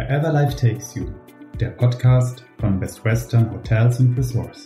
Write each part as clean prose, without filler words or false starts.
Wherever Life Takes You, der Podcast von Best Western Hotels and Resorts.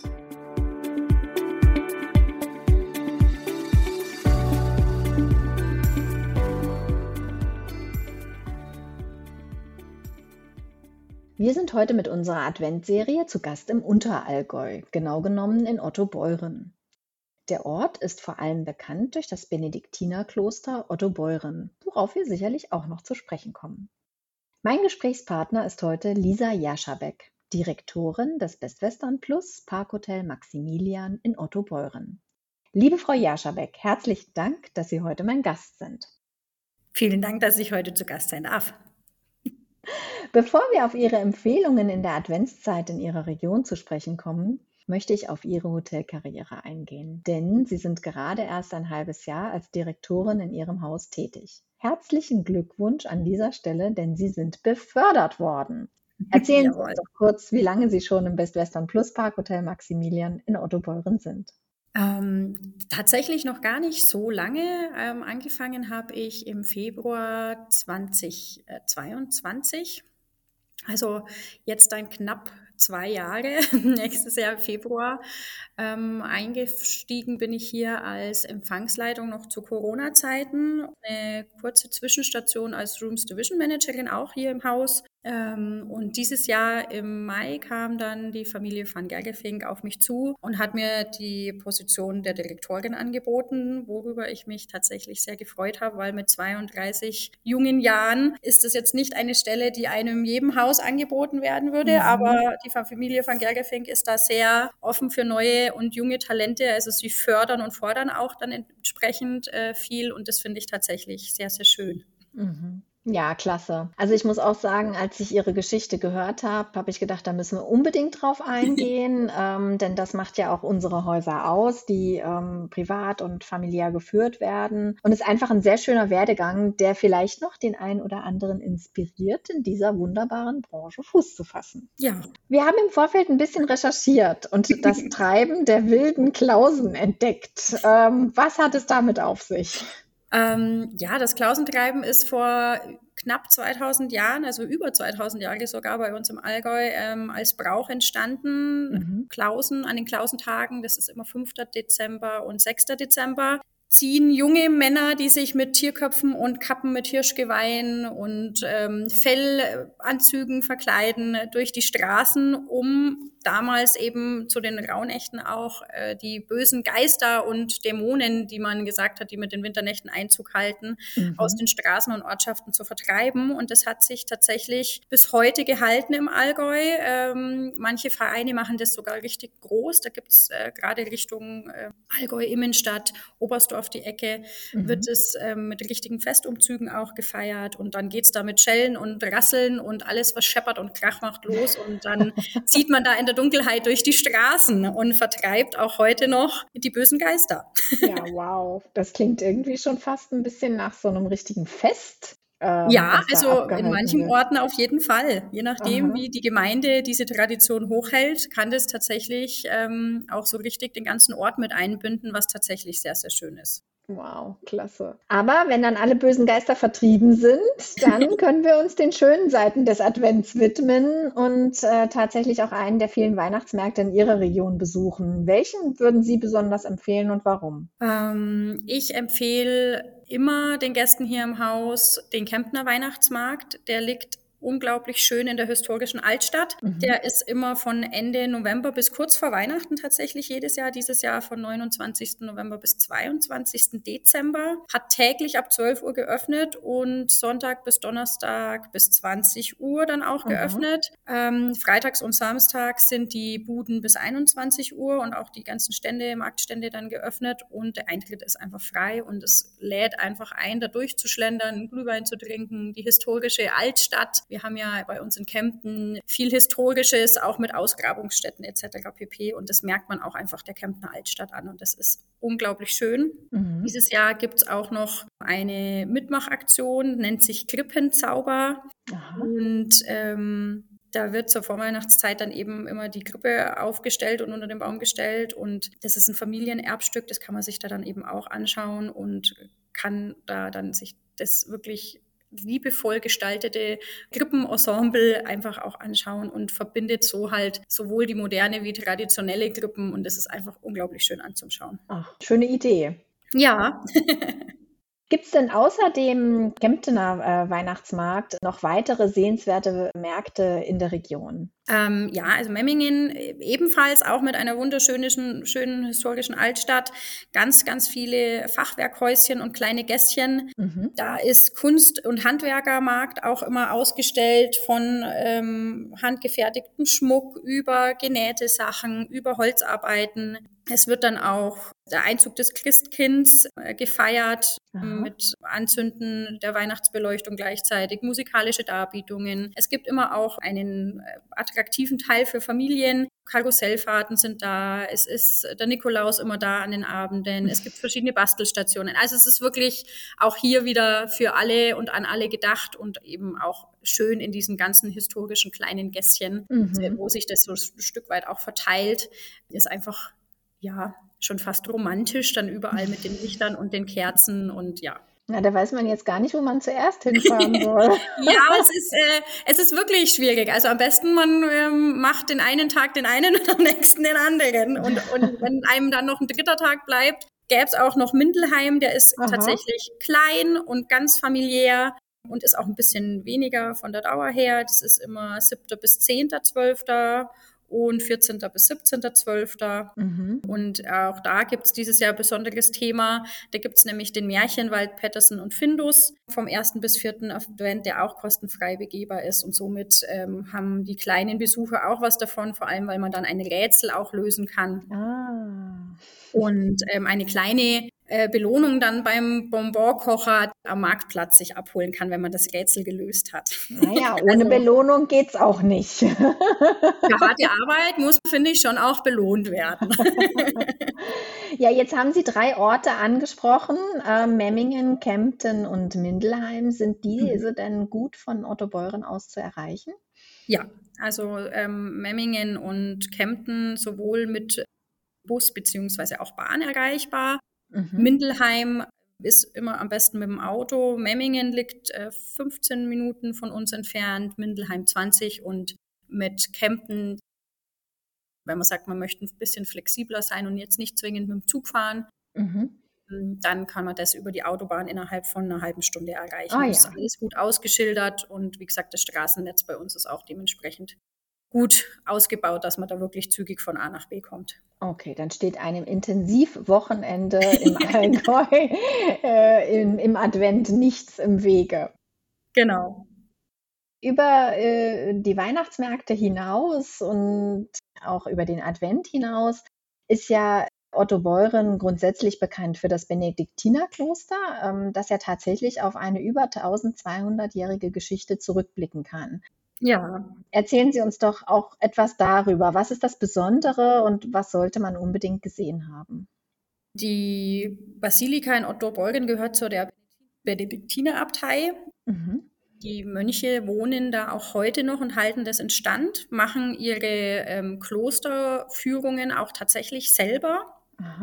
Wir sind heute mit unserer Adventserie zu Gast im Unterallgäu, genau genommen in Ottobeuren. Der Ort ist vor allem bekannt durch das Benediktinerkloster Ottobeuren, worauf wir sicherlich auch noch zu sprechen kommen. Mein Gesprächspartner ist heute Lisa Jaschabeck, Direktorin des Best Western Plus Parkhotel Maximilian in Ottobeuren. Liebe Frau Jaschabeck, herzlichen Dank, dass Sie heute mein Gast sind. Vielen Dank, dass ich heute zu Gast sein darf. Bevor wir auf Ihre Empfehlungen in der Adventszeit in Ihrer Region zu sprechen kommen, möchte ich auf Ihre Hotelkarriere eingehen, denn Sie sind gerade erst ein halbes Jahr als Direktorin in Ihrem Haus tätig. Herzlichen Glückwunsch an dieser Stelle, denn Sie sind befördert worden. Erzählen Sie uns doch kurz, wie lange Sie schon im Best Western Plus Parkhotel Maximilian in Ottobeuren sind. Tatsächlich noch gar nicht so lange. Angefangen habe ich im Februar 2022. Also jetzt dann knapp 2 Jahre, nächstes Jahr im Februar. Eingestiegen bin ich hier als Empfangsleitung noch zu Corona-Zeiten. Eine kurze Zwischenstation als Rooms Division Managerin auch hier im Haus. Und dieses Jahr im Mai kam dann die Familie van Gergefink auf mich zu und hat mir die Position der Direktorin angeboten, worüber ich mich tatsächlich sehr gefreut habe, weil mit 32 jungen Jahren ist es jetzt nicht eine Stelle, die einem in jedem Haus angeboten werden würde, aber die Familie van Gergefink ist da sehr offen für neue und junge Talente, also sie fördern und fordern auch dann entsprechend viel und das finde ich tatsächlich sehr, sehr schön. Mhm. Ja, klasse. Also ich muss auch sagen, als ich Ihre Geschichte gehört habe, habe ich gedacht, da müssen wir unbedingt drauf eingehen, denn das macht ja auch unsere Häuser aus, die privat und familiär geführt werden. Und es ist einfach ein sehr schöner Werdegang, der vielleicht noch den einen oder anderen inspiriert, in dieser wunderbaren Branche Fuß zu fassen. Ja. Wir haben im Vorfeld ein bisschen recherchiert und das Treiben der wilden Klausen entdeckt. Was hat es damit auf sich? Das Klausentreiben ist vor knapp 2000 Jahren, also über 2000 Jahre sogar bei uns im Allgäu, als Brauch entstanden. Klausen an den Klausentagen, das ist immer 5. Dezember und 6. Dezember. Ziehen junge Männer, die sich mit Tierköpfen und Kappen mit Hirschgeweihen und Fellanzügen verkleiden, durch die Straßen, um damals eben zu den Rauhnächten auch die bösen Geister und Dämonen, die man gesagt hat, die mit den Winternächten Einzug halten, aus den Straßen und Ortschaften zu vertreiben. Und das hat sich tatsächlich bis heute gehalten im Allgäu. Manche Vereine machen das sogar richtig groß. Da gibt's gerade Richtung Allgäu-Immenstadt, Oberstdorf die Ecke, wird es mit richtigen Festumzügen auch gefeiert. Und dann geht's da mit Schellen und Rasseln und alles, was scheppert und Krach macht, los. Und dann zieht man da in der Dunkelheit durch die Straßen und vertreibt auch heute noch die bösen Geister. Ja, wow. Das klingt irgendwie schon fast ein bisschen nach so einem richtigen Fest. Ja, also in manchen Orten auf jeden Fall. Je nachdem, wie die Gemeinde diese Tradition hochhält, kann das tatsächlich auch so richtig den ganzen Ort mit einbinden, was tatsächlich sehr, sehr schön ist. Wow, klasse. Aber wenn dann alle bösen Geister vertrieben sind, dann können wir uns den schönen Seiten des Advents widmen und tatsächlich auch einen der vielen Weihnachtsmärkte in Ihrer Region besuchen. Welchen würden Sie besonders empfehlen und warum? Ich empfehle immer den Gästen hier im Haus den Kemptner Weihnachtsmarkt. Der liegt unglaublich schön in der historischen Altstadt. Der ist immer von Ende November bis kurz vor Weihnachten tatsächlich jedes Jahr. Dieses Jahr von 29. November bis 22. Dezember. Hat täglich ab 12 Uhr geöffnet und Sonntag bis Donnerstag bis 20 Uhr dann auch geöffnet. Freitags und Samstags sind die Buden bis 21 Uhr und auch die ganzen Stände, Marktstände dann geöffnet. Und der Eintritt ist einfach frei und es lädt einfach ein, da durchzuschlendern, einen Glühwein zu trinken, die historische Altstadt. Wir haben ja bei uns in Kempten viel Historisches, auch mit Ausgrabungsstätten etc. pp. Und das merkt man auch einfach der Kemptner Altstadt an. Und das ist unglaublich schön. Dieses Jahr gibt es auch noch eine Mitmachaktion, nennt sich Krippenzauber. Und da wird zur Vorweihnachtszeit dann eben immer die Krippe aufgestellt und unter den Baum gestellt. Und das ist ein Familienerbstück, das kann man sich da dann eben auch anschauen und kann da dann sich das wirklich liebevoll gestaltete Krippenensemble einfach auch anschauen und verbindet so halt sowohl die moderne wie traditionelle Krippen und es ist einfach unglaublich schön anzuschauen. Ach, schöne Idee. Ja. Gibt es denn außer dem Kemptener Weihnachtsmarkt noch weitere sehenswerte Märkte in der Region? Ja, also Memmingen ebenfalls auch mit einer wunderschönen, schönen historischen Altstadt. Ganz, ganz viele Fachwerkhäuschen und kleine Gässchen. Mhm. Da ist Kunst- und Handwerkermarkt auch immer ausgestellt von handgefertigtem Schmuck über genähte Sachen, über Holzarbeiten. Es wird dann auch der Einzug des Christkinds gefeiert. Aha. Mit Anzünden der Weihnachtsbeleuchtung gleichzeitig, musikalische Darbietungen. Es gibt immer auch einen attraktiven Teil für Familien. Karussellfahrten sind da. Es ist der Nikolaus immer da an den Abenden. Es gibt verschiedene Bastelstationen. Also es ist wirklich auch hier wieder für alle und an alle gedacht und eben auch schön in diesen ganzen historischen kleinen Gässchen, wo sich das so ein Stück weit auch verteilt, ist einfach, ja, schon fast romantisch, dann überall mit den Lichtern und den Kerzen und ja. Na, da weiß man jetzt gar nicht, wo man zuerst hinfahren soll. Ja, es ist wirklich schwierig. Also am besten man macht den einen Tag den einen und am nächsten den anderen. Und wenn einem dann noch ein dritter Tag bleibt, gäbe es auch noch Mindelheim, der ist tatsächlich klein und ganz familiär und ist auch ein bisschen weniger von der Dauer her. Das ist immer 7. bis 10.12. und 14. bis 17.12. Und auch da gibt es dieses Jahr ein besonderes Thema. Da gibt es nämlich den Märchenwald Pettersen und Findus vom 1. bis 4. Advent, der auch kostenfrei begehbar ist. Und somit haben die kleinen Besucher auch was davon, vor allem weil man dann ein Rätsel auch lösen kann. Und eine kleine Belohnung dann beim Bonbonkocher am Marktplatz sich abholen kann, wenn man das Rätsel gelöst hat. Naja, ohne Belohnung geht's auch nicht. Für harte Arbeit muss, finde ich, schon auch belohnt werden. Ja, jetzt haben Sie 3 Orte angesprochen, Memmingen, Kempten und Mindelheim. Sind diese denn gut von Ottobeuren aus zu erreichen? Ja, also Memmingen und Kempten sowohl mit Bus beziehungsweise auch Bahn erreichbar. Mindelheim ist immer am besten mit dem Auto. Memmingen liegt 15 Minuten von uns entfernt, Mindelheim 20 und mit Kempten, wenn man sagt, man möchte ein bisschen flexibler sein und jetzt nicht zwingend mit dem Zug fahren, dann kann man das über die Autobahn innerhalb von einer halben Stunde erreichen. Das ist alles gut ausgeschildert und wie gesagt, das Straßennetz bei uns ist auch dementsprechend gut ausgebaut, dass man da wirklich zügig von A nach B kommt. Okay, dann steht einem Intensivwochenende im Allgäu im Advent nichts im Wege. Genau. Über die Weihnachtsmärkte hinaus und auch über den Advent hinaus ist ja Ottobeuren grundsätzlich bekannt für das Benediktinerkloster, das ja tatsächlich auf eine über 1200-jährige Geschichte zurückblicken kann. Ja. Erzählen Sie uns doch auch etwas darüber. Was ist das Besondere und was sollte man unbedingt gesehen haben? Die Basilika in Ottobeuren gehört zu der Benediktinerabtei. Die Mönche wohnen da auch heute noch und halten das in Stand, machen ihre Klosterführungen auch tatsächlich selber.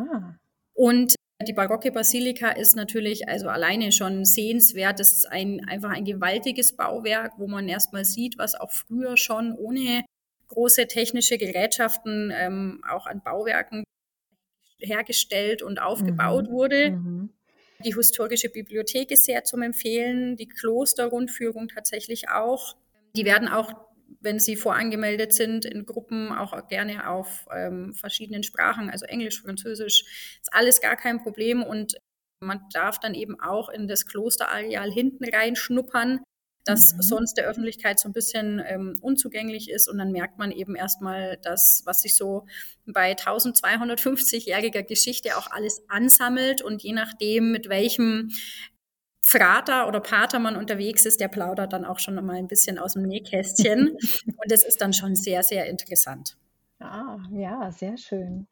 Und die barocke Basilika ist natürlich also alleine schon sehenswert. Das ist einfach ein gewaltiges Bauwerk, wo man erstmal sieht, was auch früher schon ohne große technische Gerätschaften auch an Bauwerken hergestellt und aufgebaut wurde. Die historische Bibliothek ist sehr zum Empfehlen, die Klosterrundführung tatsächlich auch. Die werden auch, wenn sie vorangemeldet sind, in Gruppen auch gerne auf verschiedenen Sprachen, also Englisch, Französisch, ist alles gar kein Problem. Und man darf dann eben auch in das Klosterareal hinten reinschnuppern, das sonst der Öffentlichkeit so ein bisschen unzugänglich ist. Und dann merkt man eben erstmal das, was sich so bei 1250-jähriger Geschichte auch alles ansammelt. Und je nachdem, mit welchem Frater oder Pater man unterwegs ist, der plaudert dann auch schon mal ein bisschen aus dem Nähkästchen. Und das ist dann schon sehr, sehr interessant. Ja, sehr schön.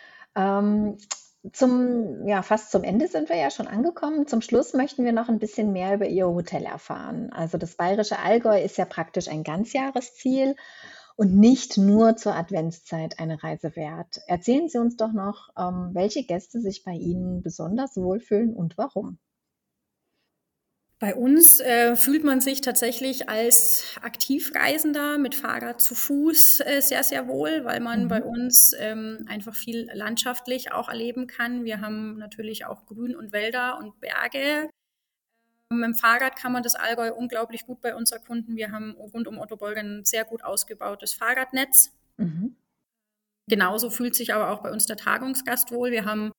Fast zum Ende sind wir ja schon angekommen. Zum Schluss möchten wir noch ein bisschen mehr über Ihr Hotel erfahren. Also das Bayerische Allgäu ist ja praktisch ein Ganzjahresziel und nicht nur zur Adventszeit eine Reise wert. Erzählen Sie uns doch noch, welche Gäste sich bei Ihnen besonders wohlfühlen und warum. Bei uns fühlt man sich tatsächlich als Aktivreisender mit Fahrrad zu Fuß sehr, sehr wohl, weil man bei uns einfach viel landschaftlich auch erleben kann. Wir haben natürlich auch Grün und Wälder und Berge. Mit dem Fahrrad kann man das Allgäu unglaublich gut bei uns erkunden. Wir haben rund um Ottobolgen ein sehr gut ausgebautes Fahrradnetz. Mhm. Genauso fühlt sich aber auch bei uns der Tagungsgast wohl. Wir haben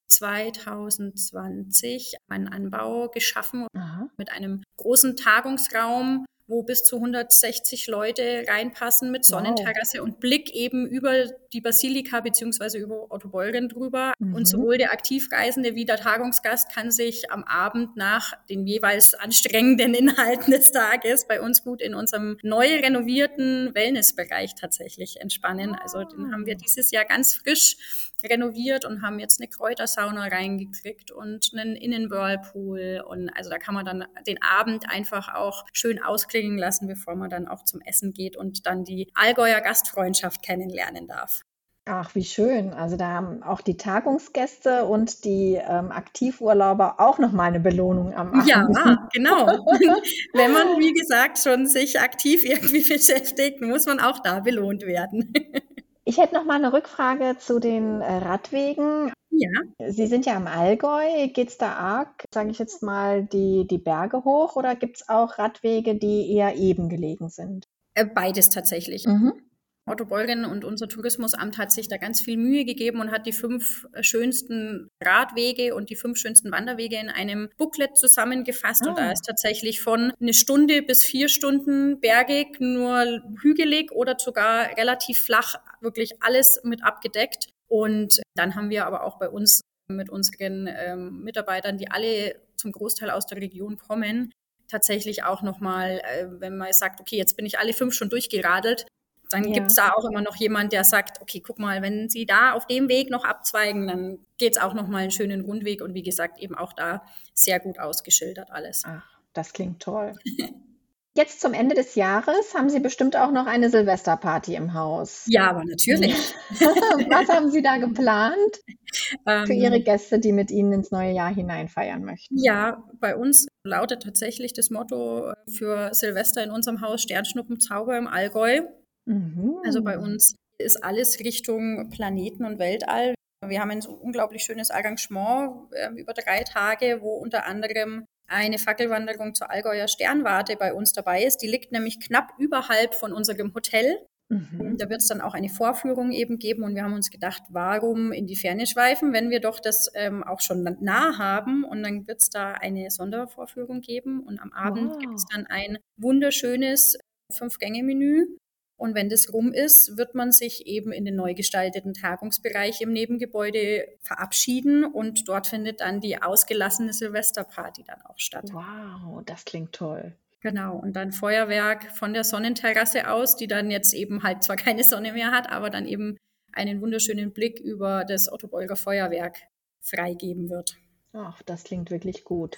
2020 einen Anbau geschaffen Aha. mit einem großen Tagungsraum, wo bis zu 160 Leute reinpassen mit Sonnenterrasse und Blick eben über die Basilika beziehungsweise über Ottobolgen drüber. Und sowohl der Aktivreisende wie der Tagungsgast kann sich am Abend nach den jeweils anstrengenden Inhalten des Tages bei uns gut in unserem neu renovierten Wellnessbereich tatsächlich entspannen. Also den haben wir dieses Jahr ganz frisch renoviert und haben jetzt eine Kräutersauna reingekriegt und einen Innenwhirlpool. Und also da kann man dann den Abend einfach auch schön ausklingen lassen, bevor man dann auch zum Essen geht und dann die Allgäuer Gastfreundschaft kennenlernen darf. Ach, wie schön. Also da haben auch die Tagungsgäste und die Aktivurlauber auch nochmal eine Belohnung am Abend. Ja, genau. Wenn man, wie gesagt, schon sich aktiv irgendwie beschäftigt, muss man auch da belohnt werden. Ich hätte noch mal eine Rückfrage zu den Radwegen. Ja. Sie sind ja im Allgäu. Geht es da arg, sage ich jetzt mal, die Berge hoch oder gibt es auch Radwege, die eher eben gelegen sind? Beides tatsächlich. Ottobolgen und unser Tourismusamt hat sich da ganz viel Mühe gegeben und hat die 5 schönsten Radwege und die 5 schönsten Wanderwege in einem Booklet zusammengefasst. Und da ist tatsächlich von 1 Stunde bis 4 Stunden bergig, nur hügelig oder sogar relativ flach, wirklich alles mit abgedeckt. Und dann haben wir aber auch bei uns mit unseren Mitarbeitern, die alle zum Großteil aus der Region kommen, tatsächlich auch nochmal, wenn man sagt, okay, jetzt bin ich alle 5 schon durchgeradelt, dann gibt es da auch immer noch jemand, der sagt, okay, guck mal, wenn Sie da auf dem Weg noch abzweigen, dann geht es auch noch mal einen schönen Rundweg und wie gesagt, eben auch da sehr gut ausgeschildert alles. Ach, das klingt toll. Jetzt zum Ende des Jahres haben Sie bestimmt auch noch eine Silvesterparty im Haus. Ja, aber natürlich. Was haben Sie da geplant für Ihre Gäste, die mit Ihnen ins neue Jahr hinein feiern möchten? Ja, bei uns lautet tatsächlich das Motto für Silvester in unserem Haus Sternschnuppenzauber im Allgäu. Also bei uns ist alles Richtung Planeten und Weltall. Wir haben ein so unglaublich schönes Arrangement über 3 Tage, wo unter anderem eine Fackelwanderung zur Allgäuer Sternwarte bei uns dabei ist. Die liegt nämlich knapp überhalb von unserem Hotel. Da wird es dann auch eine Vorführung eben geben und wir haben uns gedacht, warum in die Ferne schweifen, wenn wir doch das auch schon nah haben, und dann wird es da eine Sondervorführung geben und am Abend gibt es dann ein wunderschönes 5-Gänge-Menü. Und wenn das rum ist, wird man sich eben in den neu gestalteten Tagungsbereich im Nebengebäude verabschieden und dort findet dann die ausgelassene Silvesterparty dann auch statt. Wow, das klingt toll. Genau, und dann Feuerwerk von der Sonnenterrasse aus, die dann jetzt eben halt zwar keine Sonne mehr hat, aber dann eben einen wunderschönen Blick über das Ottobolger Feuerwerk freigeben wird. Ach, das klingt wirklich gut.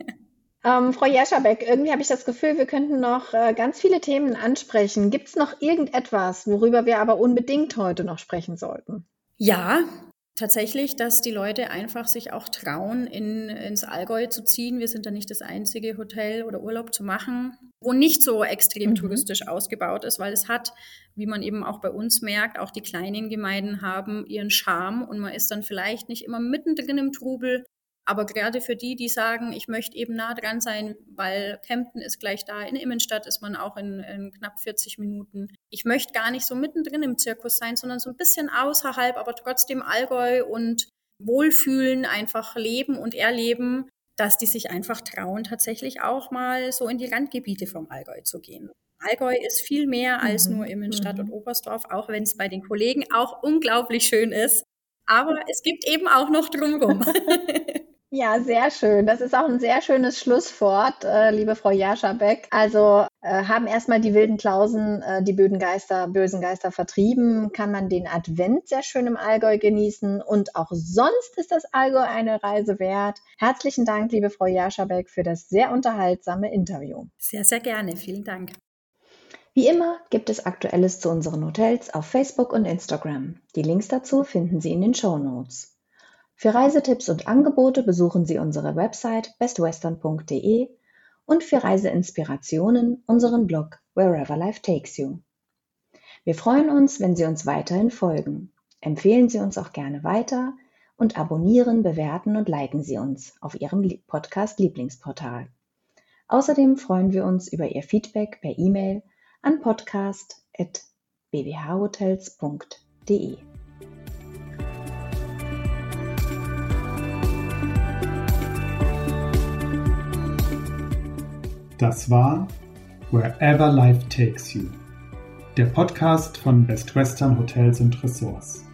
Frau Jaschabeck, irgendwie habe ich das Gefühl, wir könnten noch ganz viele Themen ansprechen. Gibt es noch irgendetwas, worüber wir aber unbedingt heute noch sprechen sollten? Ja, tatsächlich, dass die Leute einfach sich auch trauen, ins Allgäu zu ziehen. Wir sind da nicht das einzige Hotel oder Urlaub zu machen, wo nicht so extrem touristisch ausgebaut ist, weil es hat, wie man eben auch bei uns merkt, auch die kleinen Gemeinden haben ihren Charme und man ist dann vielleicht nicht immer mittendrin im Trubel. Aber gerade für die sagen, ich möchte eben nah dran sein, weil Kempten ist gleich da, in Immenstadt ist man auch in knapp 40 Minuten. Ich möchte gar nicht so mittendrin im Zirkus sein, sondern so ein bisschen außerhalb, aber trotzdem Allgäu und Wohlfühlen, einfach leben und erleben, dass die sich einfach trauen, tatsächlich auch mal so in die Randgebiete vom Allgäu zu gehen. Allgäu ist viel mehr als nur Immenstadt und Oberstdorf, auch wenn es bei den Kollegen auch unglaublich schön ist. Aber es gibt eben auch noch drumherum. Ja, sehr schön. Das ist auch ein sehr schönes Schlusswort, liebe Frau Jaschabeck. Also haben erstmal die wilden Klausen, die bösen Geister vertrieben, kann man den Advent sehr schön im Allgäu genießen und auch sonst ist das Allgäu eine Reise wert. Herzlichen Dank, liebe Frau Jaschabeck, für das sehr unterhaltsame Interview. Sehr, sehr gerne. Vielen Dank. Wie immer gibt es Aktuelles zu unseren Hotels auf Facebook und Instagram. Die Links dazu finden Sie in den Shownotes. Für Reisetipps und Angebote besuchen Sie unsere Website bestwestern.de und für Reiseinspirationen unseren Blog Wherever Life Takes You. Wir freuen uns, wenn Sie uns weiterhin folgen. Empfehlen Sie uns auch gerne weiter und abonnieren, bewerten und liken Sie uns auf Ihrem Podcast-Lieblingsportal. Außerdem freuen wir uns über Ihr Feedback per E-Mail an podcast@bbhhotels.de. Das war Wherever Life Takes You, der Podcast von Best Western Hotels & Resorts.